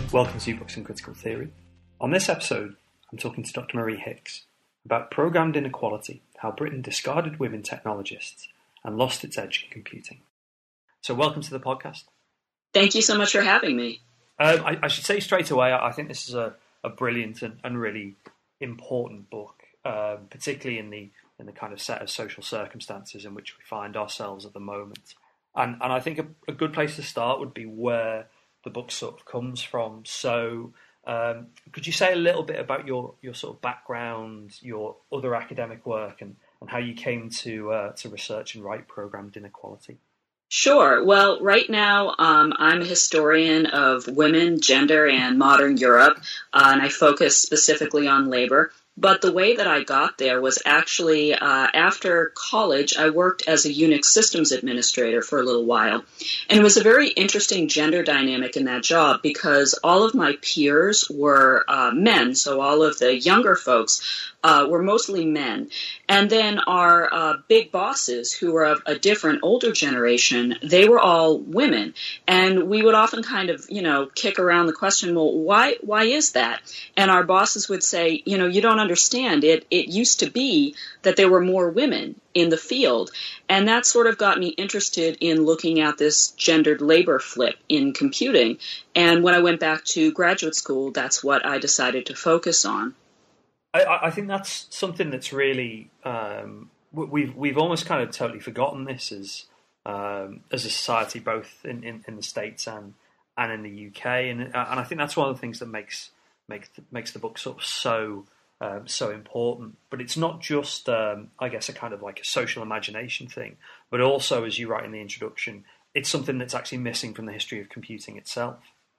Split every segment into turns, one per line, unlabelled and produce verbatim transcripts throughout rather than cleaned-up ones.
Welcome to Books and Critical Theory. On this episode, I'm talking to Doctor Marie Hicks about programmed inequality, how Britain discarded women technologists and lost its edge in computing. So welcome to the podcast.
Thank you so much for having me.
Um, I, I should say straight away, I think this is a, a brilliant and, and really important book, um, particularly in the in the kind of set of social circumstances in which we find ourselves at the moment. And, and I think a, a good place to start would be where the book sort of comes from. So um, could you say a little bit about your, your sort of background, your other academic work, and, and how you came to uh, to research and write programmed inequality?
Sure. Well, right now um, I'm a historian of women, gender, and modern Europe, uh, and I focus specifically on labor. But the way that I got there was actually uh, after college, I worked as a Unix systems administrator for a little while. And it was a very interesting gender dynamic in that job because all of my peers were uh, men, so all of the younger folks uh, were mostly men. And then our uh, big bosses, who were of a different, older generation, they were all women. And we would often kind of, you know, kick around the question, well, why why is that? And our bosses would say, you know, you don't understand. It it used to be that there were more women in the field. And that sort of got me interested in looking at this gendered labor flip in computing. And when I went back to graduate school, that's what I decided to focus on.
I, I think that's something that's really um, we've we've almost kind of totally forgotten this as um, as a society, both in, in, in the States and and in the U K, and and I think that's one of the things that makes makes makes the book sort of so um, so important. But it's not just um, I guess a kind of like a social imagination thing, but also, as you write in the introduction, it's something that's actually missing from the history of computing itself.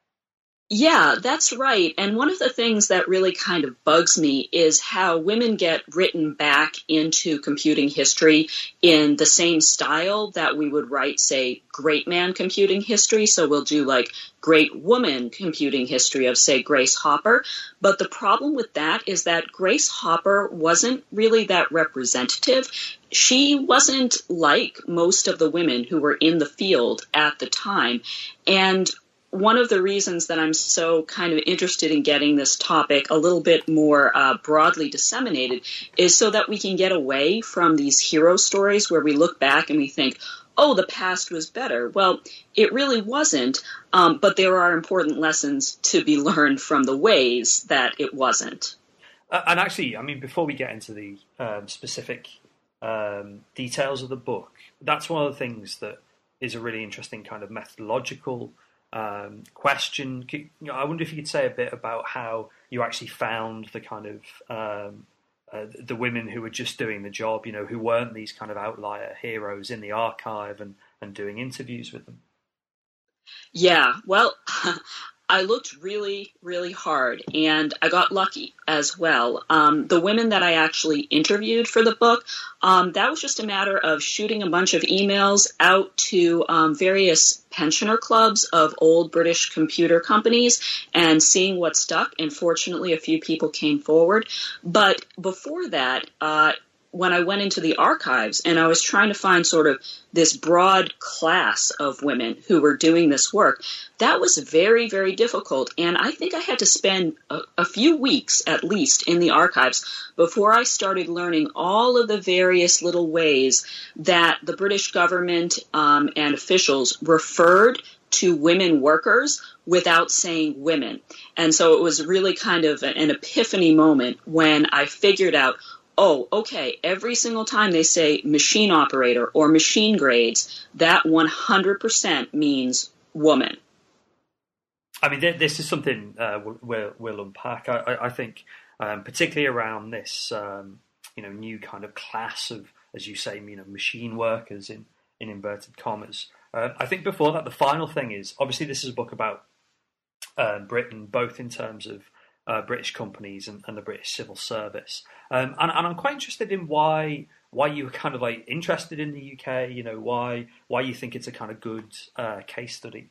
Yeah, that's right. And one of the things that really kind of bugs me is how women get written back into computing history in the same style that we would write, say, great man computing history. So we'll do like great woman computing history of, say, Grace Hopper. But the problem with that is that Grace Hopper wasn't really that representative. She wasn't like most of the women who were in the field at the time. And one of the reasons that I'm so kind of interested in getting this topic a little bit more uh, broadly disseminated is so that we can get away from these hero stories where we look back and we think, oh, the past was better. Well, it really wasn't, um, but there are important lessons to be learned from the ways that it wasn't.
Uh, and actually, I mean, before we get into the um, specific um, details of the book, that's one of the things that is a really interesting kind of methodological Um, question. I wonder if you could say a bit about how you actually found the kind of um, uh, the women who were just doing the job, you know, who weren't these kind of outlier heroes in the archive and, and doing interviews with them.
Yeah, well, I looked really, really hard, and I got lucky as well. Um, the women that I actually interviewed for the book, um, that was just a matter of shooting a bunch of emails out to um, various pensioner clubs of old British computer companies and seeing what stuck. And fortunately, a few people came forward. But before that, uh, when I went into the archives and I was trying to find sort of this broad class of women who were doing this work, that was very, very difficult. And I think I had to spend a, a few weeks at least in the archives before I started learning all of the various little ways that the British government um, and officials referred to women workers without saying women. And so it was really kind of an epiphany moment when I figured out, oh, okay, every single time they say machine operator or machine grades, that one hundred percent means woman.
I mean, this is something uh, we'll, we'll unpack. I, I think um, particularly around this, um, you know, new kind of class of, as you say, you know, machine workers in, in inverted commas. Uh, I think before that, the final thing is, obviously this is a book about uh, Britain, both in terms of Uh, British companies and, and the British civil service, um, and, and I'm quite interested in why why you were kind of like interested in the U K. You know, why why you think it's a kind of good uh, case study.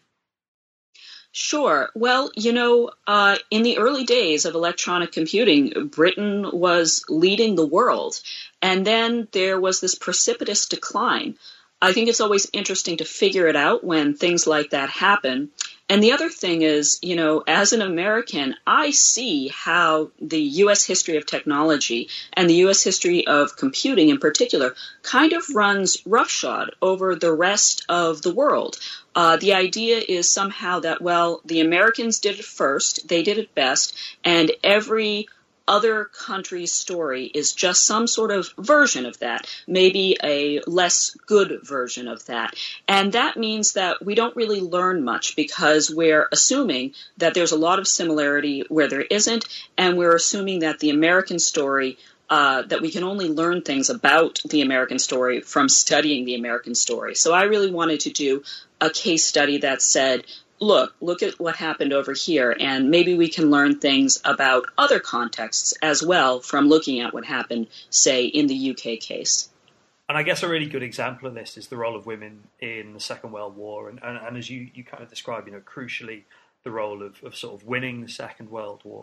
Sure. Well, you know, uh, in the early days of electronic computing, Britain was leading the world, and then there was this precipitous decline. I think it's always interesting to figure it out when things like that happen. And the other thing is, you know, as an American, I see how the U S history of technology and the U S history of computing in particular kind of runs roughshod over the rest of the world. Uh, the idea is somehow that, well, the Americans did it first, they did it best, and every other country's story is just some sort of version of that, maybe a less good version of that. And that means that we don't really learn much because we're assuming that there's a lot of similarity where there isn't, and we're assuming that the American story, uh, that we can only learn things about the American story from studying the American story. So I really wanted to do a case study that said, look, look at what happened over here, and maybe we can learn things about other contexts as well from looking at what happened, say, in the U K case.
And I guess a really good example of this is the role of women in the Second World War, and, and, and as you, you kind of describe, you know, crucially, the role of, of sort of winning the Second World War.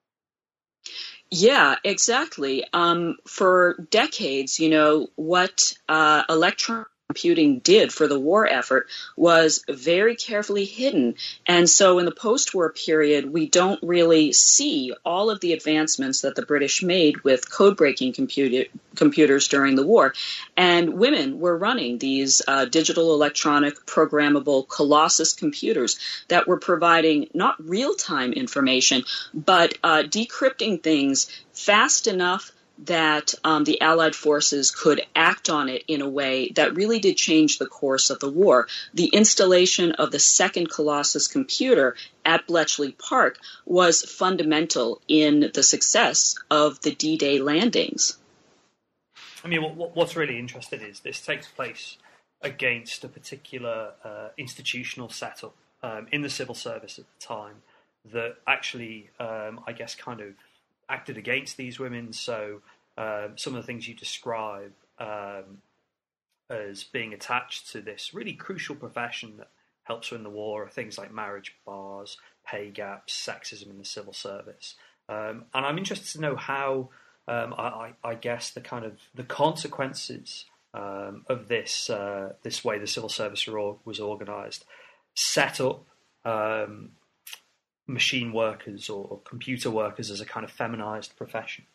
Yeah, exactly. Um, for decades, you know, what uh, electron computing did for the war effort was very carefully hidden. And so in the post-war period, we don't really see all of the advancements that the British made with code-breaking computer, computers during the war. And women were running these uh, digital electronic programmable Colossus computers that were providing not real-time information, but uh, decrypting things fast enough that um, the Allied forces could act on it in a way that really did change the course of the war. The installation of the second Colossus computer at Bletchley Park was fundamental in the success of the D-Day landings.
I mean, what, what's really interesting is this takes place against a particular uh, institutional setup um, in the civil service at the time that actually, um, I guess, kind of acted against these women. So um, some of the things you describe um, as being attached to this really crucial profession that helps win the war are things like marriage bars, pay gaps, sexism in the civil service. Um, and I'm interested to know how, um, I, I guess, the kind of the consequences um, of this uh, this way the civil service was organised set up um, machine workers or, or computer workers as a kind of feminized profession.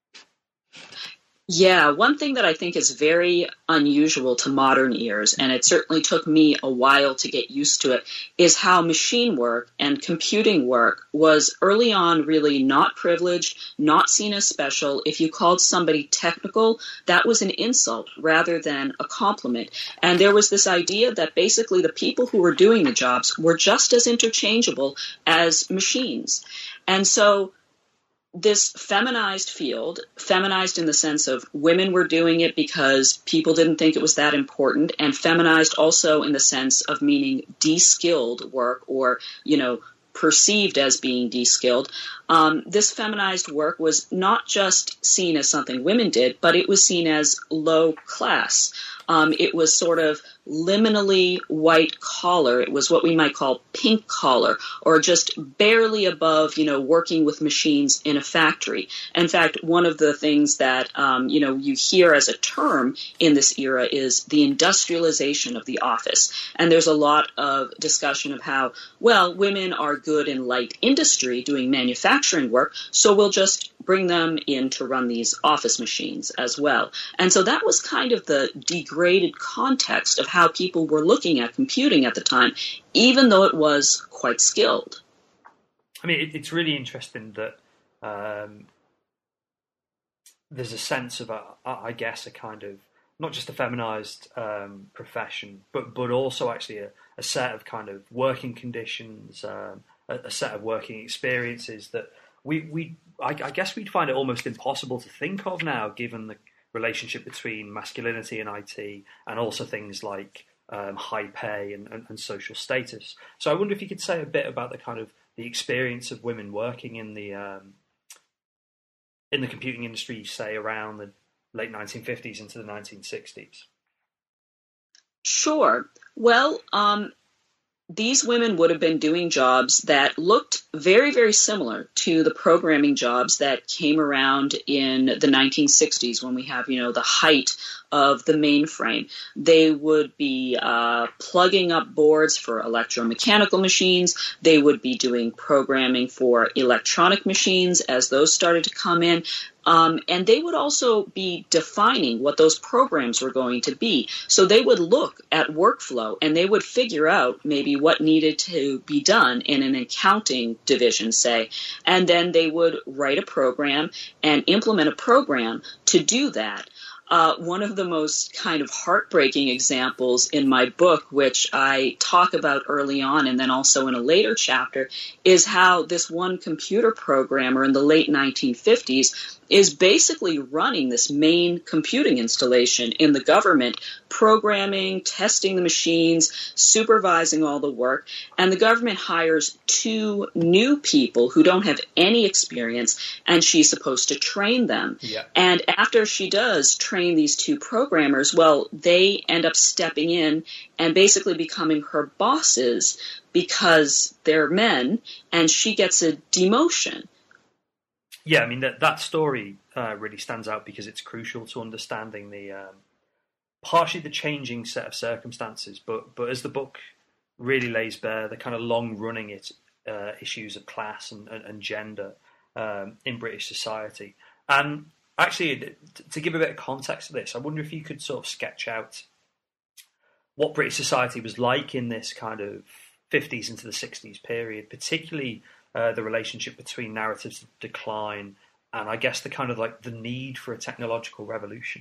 Yeah, one thing that I think is very unusual to modern ears, and it certainly took me a while to get used to it, is how machine work and computing work was early on really not privileged, not seen as special. If you called somebody technical, that was an insult rather than a compliment. And there was this idea that basically the people who were doing the jobs were just as interchangeable as machines. And so this feminized field, feminized in the sense of women were doing it because people didn't think it was that important, and feminized also in the sense of meaning de-skilled work or, you know, perceived as being de-skilled. Um, this feminized work was not just seen as something women did, but it was seen as low class. Um, it was sort of liminally white collar. It was what we might call pink collar, or just barely above, you know, working with machines in a factory. In fact, one of the things that, um, you know, you hear as a term in this era is the industrialization of the office. And there's a lot of discussion of how, well, women are good in light industry doing manufacturing work, so we'll just bring them in to run these office machines as well. And so that was kind of the degraded context of how people were looking at computing at the time, even though it was quite skilled.
I mean, it, it's really interesting that um, there's a sense of, a, I guess, a kind of, not just a feminized um, profession, but but also actually a, a set of kind of working conditions, um, a, a set of working experiences that we, we I, I guess we'd find it almost impossible to think of now, given the relationship between masculinity and I T, and also things like um, high pay and, and, and social status. So I wonder if you could say a bit about the kind of the experience of women working in the um, in the computing industry, say around the late nineteen fifties into the nineteen sixties.
Sure. Well, um, these women would have been doing jobs that looked very, very similar to the programming jobs that came around in the nineteen sixties when we have, you know, the height of the mainframe. They would be uh, plugging up boards for electromechanical machines. They would be doing programming for electronic machines as those started to come in. Um, and they would also be defining what those programs were going to be. So they would look at workflow and they would figure out maybe what needed to be done in an accounting division, say, and then they would write a program and implement a program to do that. Uh, one of the most kind of heartbreaking examples in my book, which I talk about early on and then also in a later chapter, is how this one computer programmer in the late nineteen fifties is basically running this main computing installation in the government, programming, testing the machines, supervising all the work, and the government hires two new people who don't have any experience, and she's supposed to train them.
Yeah.
And after she does train these two programmers, well, they end up stepping in and basically becoming her bosses because they're men, and she gets a demotion.
Yeah, I mean, that that story uh, really stands out because it's crucial to understanding the um, partially the changing set of circumstances, but but as the book really lays bare, the kind of long-running it, uh, issues of class and, and, and gender um, in British society. And actually, to give a bit of context to this, I wonder if you could sort of sketch out what British society was like in this kind of fifties into the sixties period, particularly Uh, the relationship between narratives of decline and I guess the kind of like the need for a technological revolution.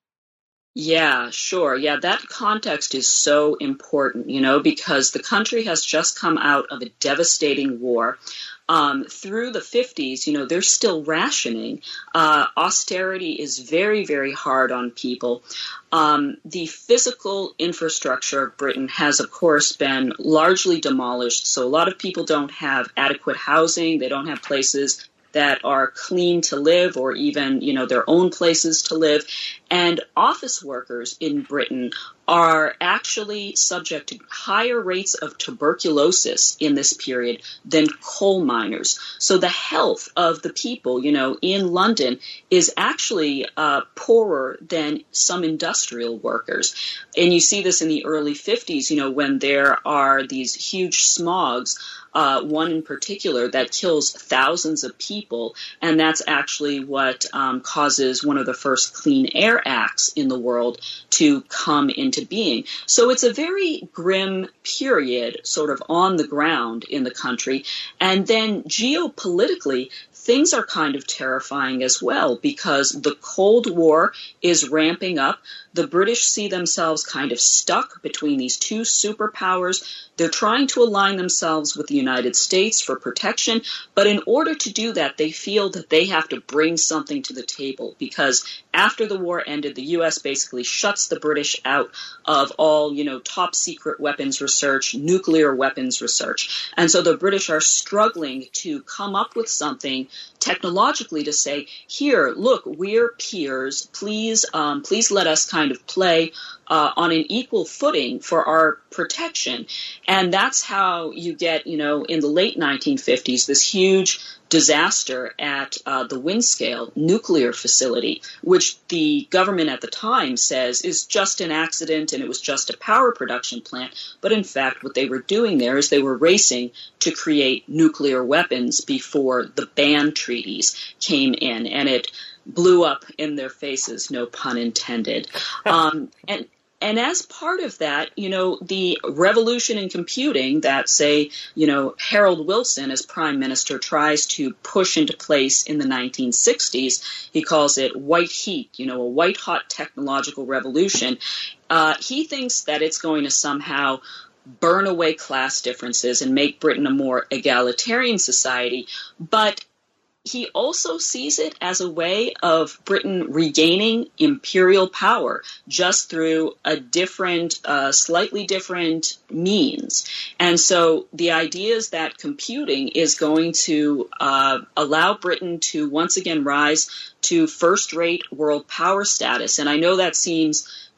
Yeah, sure. Yeah, that context is so important, you know, because the country has just come out of a devastating war. Um, through the fifties, you know, they're still rationing. Uh, austerity is very, very hard on people. Um, the physical infrastructure of Britain has, of course, been largely demolished. So a lot of people don't have adequate housing. They don't have places that are clean to live or even, you know, their own places to live. And office workers in Britain are actually subject to higher rates of tuberculosis in this period than coal miners. So the health of the people, you know, in London is actually uh, poorer than some industrial workers. And you see this in the early fifties, you know, when there are these huge smogs, uh, one in particular that kills thousands of people. And that's actually what um, causes one of the first Clean Air Acts in the world to come into being. So it's a very grim period sort of on the ground in the country. And then geopolitically, things are kind of terrifying as well because the Cold War is ramping up. The British see themselves kind of stuck between these two superpowers. They're trying to align themselves with the United States for protection, but in order to do that, they feel that they have to bring something to the table because after the war ended, the U S basically shuts the British out of all, you know, top secret weapons research, nuclear weapons research. And so the British are struggling to come up with something technologically to say, here, look, we're peers. Please, um, please let us kind of play uh, on an equal footing for our protection. And that's how you get, you know, in the late nineteen fifties, this huge disaster at uh, the Windscale nuclear facility, which the government at the time says is just an accident and it was just a power production plant. But in fact, what they were doing there is they were racing to create nuclear weapons before the ban treaties came in, and it blew up in their faces, no pun intended. Um, and And as part of that, you know, the revolution in computing that, say, you know, Harold Wilson as prime minister tries to push into place in the nineteen sixties, he calls it white heat, you know, a white hot technological revolution. Uh, he thinks that it's going to somehow burn away class differences and make Britain a more egalitarian society. But he also sees it as a way of Britain regaining imperial power just through a different, uh, slightly different means. And so the idea is that computing is going to uh, allow Britain to once again rise to first-rate world power status. And I know that seems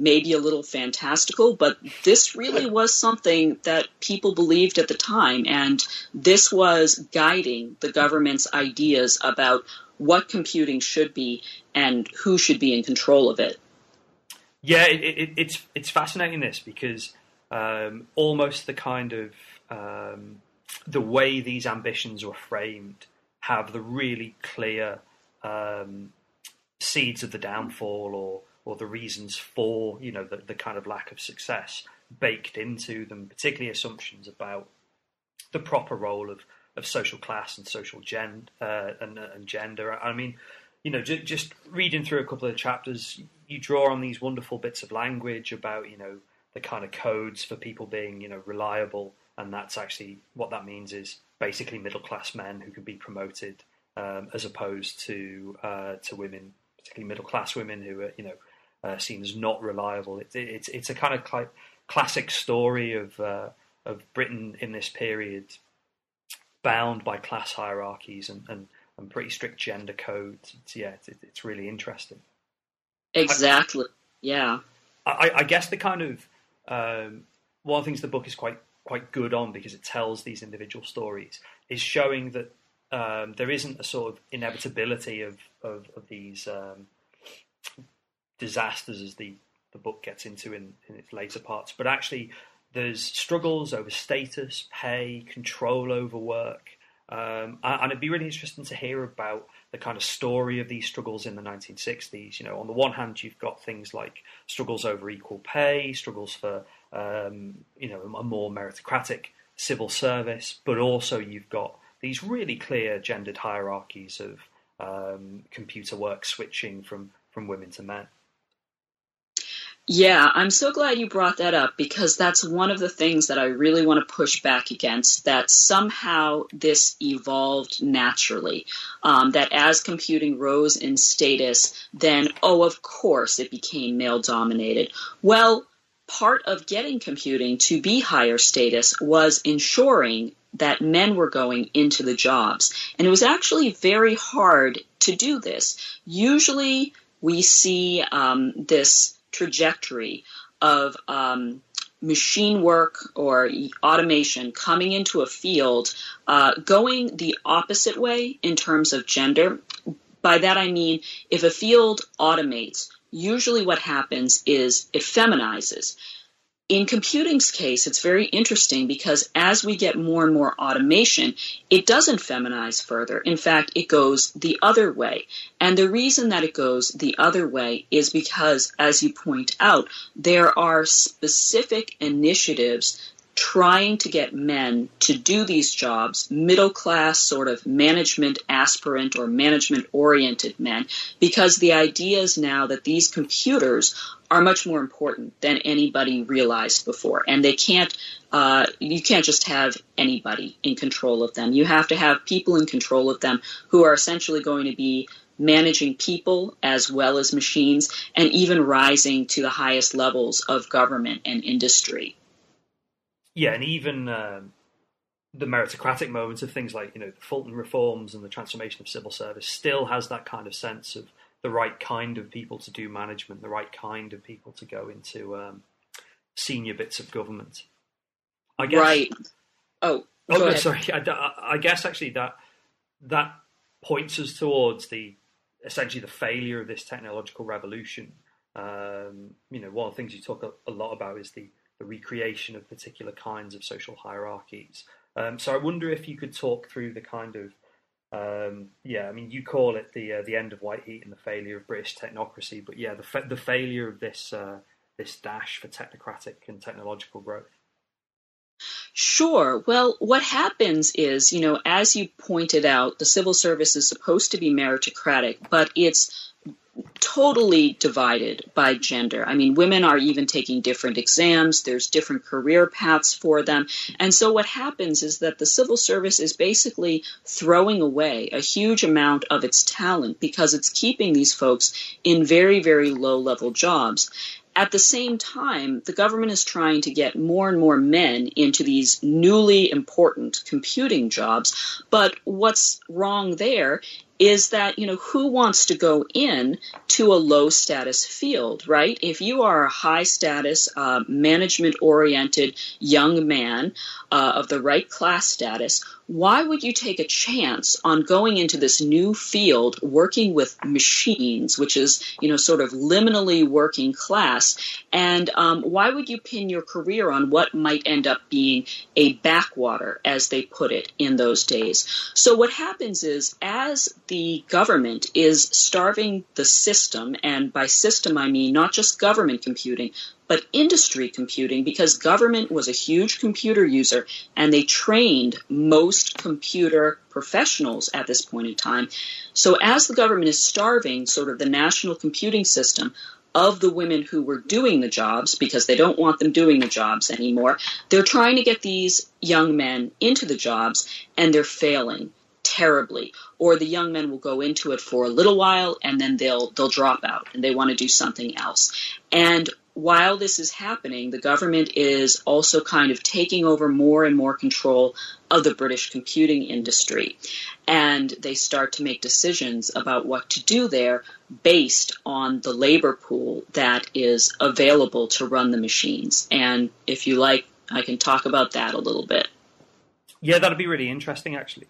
maybe a little fantastical, but this really was something that people believed at the time, and this was guiding the government's ideas about what computing should be and who should be in control of it.
Yeah, it, it, it's it's fascinating this because um, almost the kind of um, the way these ambitions were framed have the really clear um, seeds of the downfall or or the reasons for, you know, the, the kind of lack of success baked into them, particularly assumptions about the proper role of, of social class and social gen uh, and, and gender. I mean, you know, j- just reading through a couple of chapters, you draw on these wonderful bits of language about, you know, the kind of codes for people being, you know, reliable, and that's actually what that means is basically middle class men who can be promoted, um, as opposed to uh, to women, particularly middle class women who are, you know, uh, seen as not reliable. It, it, it's it's a kind of cl- classic story of uh, of Britain in this period, bound by class hierarchies and, and, and pretty strict gender codes. It's, yeah, it's, it's really interesting.
Exactly. Yeah.
I, I guess the kind of um, one of the things the book is quite quite good on, because it tells these individual stories, is showing that um, there isn't a sort of inevitability of of, of these um, disasters, as the, the book gets into in, in its later parts, but actually there's struggles over status, pay, control over work. Um, and it'd be really interesting to hear about the kind of story of these struggles in the nineteen sixties. You know, on the one hand, you've got things like struggles over equal pay, struggles for, um, you know, a more meritocratic civil service, but also you've got these really clear gendered hierarchies of um, computer work switching from, from women to men.
Yeah, I'm so glad you brought that up, because that's one of the things that I really want to push back against, that somehow this evolved naturally, um, that as computing rose in status, then, oh, of course, it became male-dominated. Well, part of getting computing to be higher status was ensuring that men were going into the jobs. And it was actually very hard to do this. Usually we see um, this trajectory of um, machine work or automation coming into a field uh, going the opposite way in terms of gender. By that I mean, if a field automates, usually what happens is it feminizes. In computing's case, it's very interesting because as we get more and more automation, it doesn't feminize further. In fact, it goes the other way. And the reason that it goes the other way is because, as you point out, there are specific initiatives trying to get men to do these jobs, middle-class sort of management aspirant or management-oriented men, because the idea is now that these computers are much more important than anybody realized before. And they can't, uh, you can't just have anybody in control of them. You have to have people in control of them who are essentially going to be managing people as well as machines, and even rising to the highest levels of government and industry.
Yeah, and even um, the meritocratic moments of things like, you know, the Fulton reforms and the transformation of civil service still has that kind of sense of the right kind of people to do management, the right kind of people to go into um, senior bits of government. I guess. Right.
Oh.
Oh, no, sorry. I, I guess actually that that points us towards the essentially the failure of this technological revolution. Um, you know, one of the things you talk a, a lot about is the the recreation of particular kinds of social hierarchies. Um, so I wonder if you could talk through the kind of, um, yeah, I mean, you call it the uh, the end of white heat and the failure of British technocracy, but yeah, the fa- the failure of this uh, this dash for technocratic and technological growth.
Sure. Well, what happens is, you know, as you pointed out, the civil service is supposed to be meritocratic, but it's totally divided by gender. I mean, women are even taking different exams. There's different career paths for them. And so what happens is that the civil service is basically throwing away a huge amount of its talent because it's keeping these folks in very, very low-level jobs. At the same time, the government is trying to get more and more men into these newly important computing jobs. But what's wrong there is that, you know, who wants to go in to a low status field, right? If you are a high status, uh, management oriented young man uh, of the right class status, why would you take a chance on going into this new field working with machines, which is, you know, sort of liminally working class? And um, why would you pin your career on what might end up being a backwater, as they put it in those days? So what happens is, as the government is starving the system, and by system I mean not just government computing, but industry computing, because government was a huge computer user and they trained most computer professionals at this point in time. So as the government is starving sort of the national computing system of the women who were doing the jobs, because they don't want them doing the jobs anymore, they're trying to get these young men into the jobs, and they're failing terribly. Or the young men will go into it for a little while and then they'll they'll drop out and they want to do something else. And while this is happening, the government is also kind of taking over more and more control of the British computing industry. And they start to make decisions about what to do there based on the labor pool that is available to run the machines. And if you like, I can talk about that a little bit.
Yeah, that'd be really interesting, actually.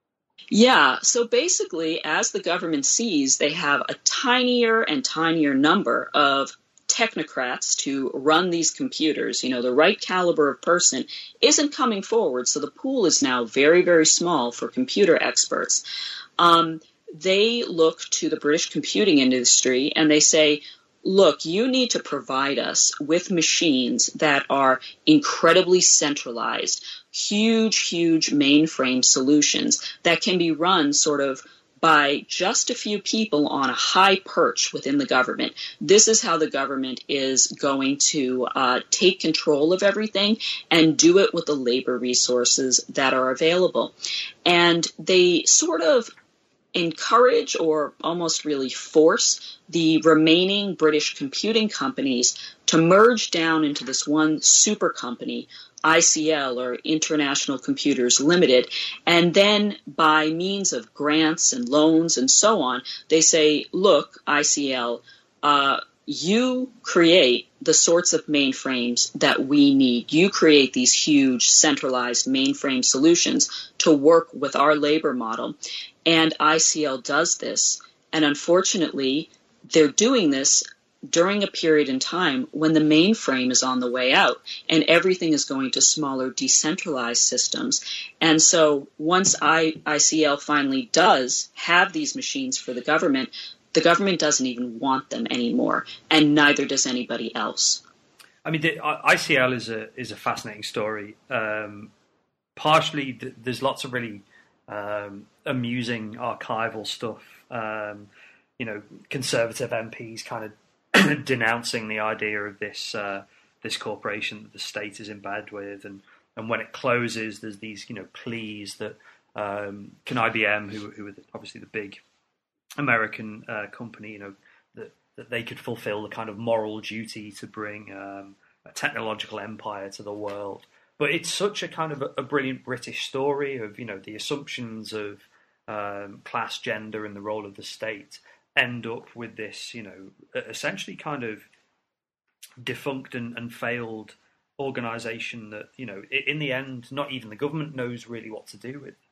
Yeah, so basically, as the government sees, they have a tinier and tinier number of technocrats to run these computers. You know, the right caliber of person isn't coming forward, so the pool is now very, very small for computer experts. Um, they look to the British computing industry and they say, look, you need to provide us with machines that are incredibly centralized, huge, huge mainframe solutions that can be run sort of by just a few people on a high perch within the government. This is how the government is going to uh, take control of everything and do it with the labor resources that are available. And they sort of encourage or almost really force the remaining British computing companies to merge down into this one super company, I C L, or International Computers Limited, and then by means of grants and loans and so on, they say, look, I C L, uh, you create the sorts of mainframes that we need. You create these huge centralized mainframe solutions to work with our labor model. And I C L does this. And unfortunately, they're doing this during a period in time when the mainframe is on the way out and everything is going to smaller decentralized systems. And so once I, ICL finally does have these machines for the government, the government doesn't even want them anymore, and neither does anybody else.
I mean, the, I C L is a is a fascinating story. Um, partially, th- there's lots of really um, amusing archival stuff. Um, you know, Conservative M Ps kind of denouncing the idea of this uh, this corporation that the state is in bed with, and, and when it closes, there's these you know pleas that um, can I B M, who who are obviously the big American uh, company, you know, that, that they could fulfill the kind of moral duty to bring um, a technological empire to the world. But it's such a kind of a, a brilliant British story of, you know, the assumptions of um, class, gender, and the role of the state end up with this, you know, essentially kind of defunct and, and failed organization that, you know, in the end, not even the government knows really what to do with.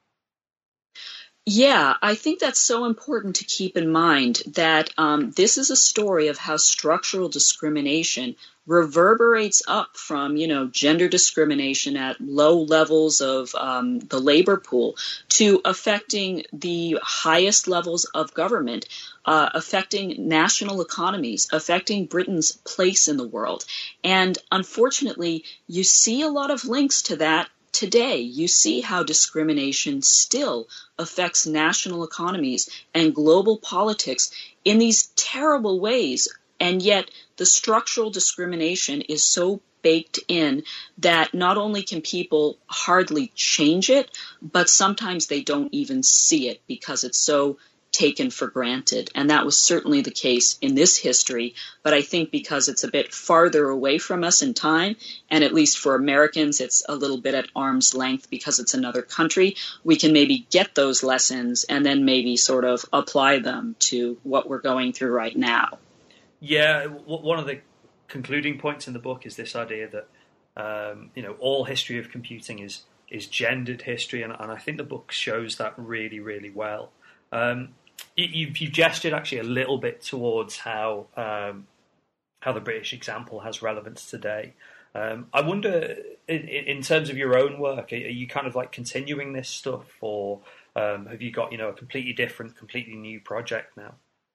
Yeah, I think that's so important to keep in mind that um, this is a story of how structural discrimination reverberates up from, you know, gender discrimination at low levels of um, the labor pool to affecting the highest levels of government, uh, affecting national economies, affecting Britain's place in the world. And unfortunately, you see a lot of links to that today. You see how discrimination still affects national economies and global politics in these terrible ways. And yet the structural discrimination is so baked in that not only can people hardly change it, but sometimes they don't even see it because it's so taken for granted. And that was certainly the case in this history. But I think because it's a bit farther away from us in time, and at least for Americans, it's a little bit at arm's length because it's another country, we can maybe get those lessons and then maybe sort of apply them to what we're going through right now.
Yeah, one of the concluding points in the book is this idea that, um, you know, all history of computing is is gendered history, and, and I think the book shows that really, really well. Um, you, you've gestured actually a little bit towards how um, how the British example has relevance today. Um, I wonder, in, in terms of your own work, are, are you kind of like continuing this stuff, or um, have you got, you know, a completely different, completely new project now?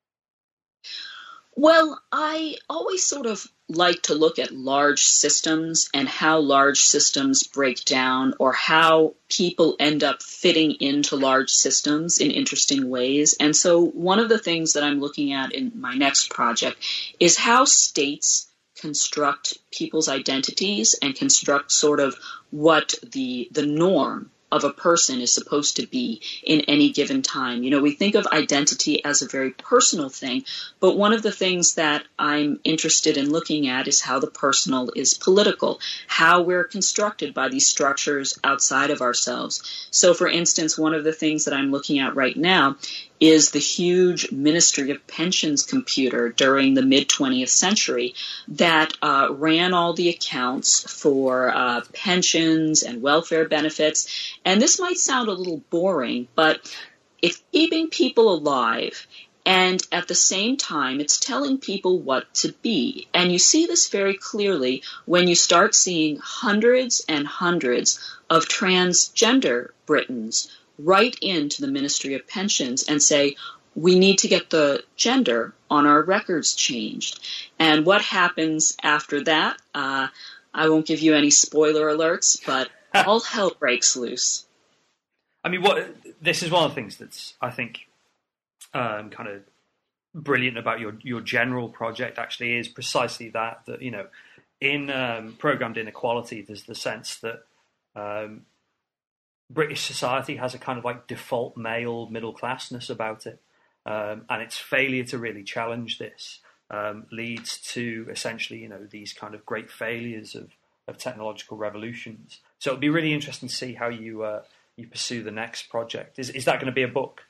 Well, I always sort of like to look at large systems and how large systems break down, or how people end up fitting into large systems in interesting ways. And so one of the things that I'm looking at in my next project is how states construct people's identities and construct sort of what the the norm of a person is supposed to be in any given time. You know, we think of identity as a very personal thing, but one of the things that I'm interested in looking at is how the personal is political, how we're constructed by these structures outside of ourselves. So, for instance, one of the things that I'm looking at right now is the huge Ministry of Pensions computer during the mid-twentieth century that uh, ran all the accounts for uh, pensions and welfare benefits. And this might sound a little boring, but it's keeping people alive, and at the same time, it's telling people what to be. And you see this very clearly when you start seeing hundreds and hundreds of transgender Britons write into the Ministry of Pensions and say, we need to get the gender on our records changed. And what happens after that, uh, I won't give you any spoiler alerts, but all hell breaks loose.
I mean, what this is one of the things that's, I think, um, kind of brilliant about your, your general project actually is precisely that, that, you know, in um, programmed inequality, there's the sense that um, British society has a kind of like default male middle classness about it. Um, and its failure to really challenge this um, leads to essentially, you know, these kind of great failures of, of technological revolutions. So it'll be really interesting to see how you uh, you pursue the next project. Is is that going to be a book?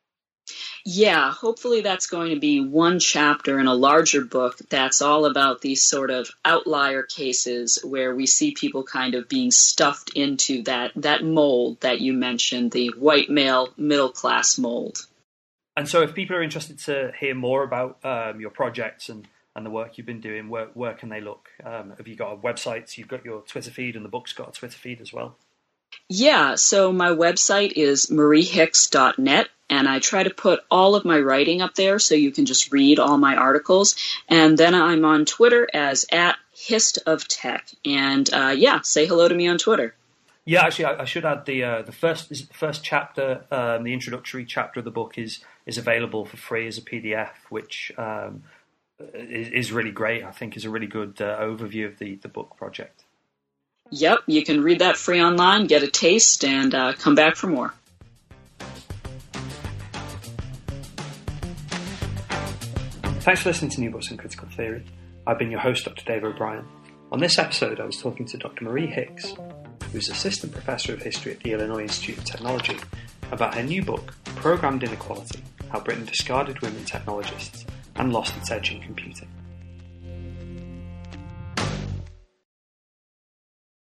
Yeah, hopefully that's going to be one chapter in a larger book that's all about these sort of outlier cases where we see people kind of being stuffed into that, that mold that you mentioned, the white male middle class mold.
And so if people are interested to hear more about um, your projects and, and the work you've been doing, where, where can they look? Um, have you got a website? You've got your Twitter feed, and the book's got a Twitter feed as well.
Yeah, so my website is marie hicks dot net, and I try to put all of my writing up there so you can just read all my articles. And then I'm on Twitter as at hist of tech. And uh, yeah, say hello to me on Twitter.
Yeah, actually, I, I should add the uh, the first the first chapter, um, the introductory chapter of the book is is available for free as a P D F, which um, is, is really great. I think is a really good uh, overview of the the book project.
Yep, you can read that free online, get a taste, and uh, come back for more.
Thanks for listening to New Books in Critical Theory. I've been your host, Doctor Dave O'Brien. On this episode, I was talking to Doctor Marie Hicks, who's Assistant Professor of History at the Illinois Institute of Technology, about her new book, Programmed Inequality: How Britain Discarded Women Technologists and Lost Its Edge in Computing.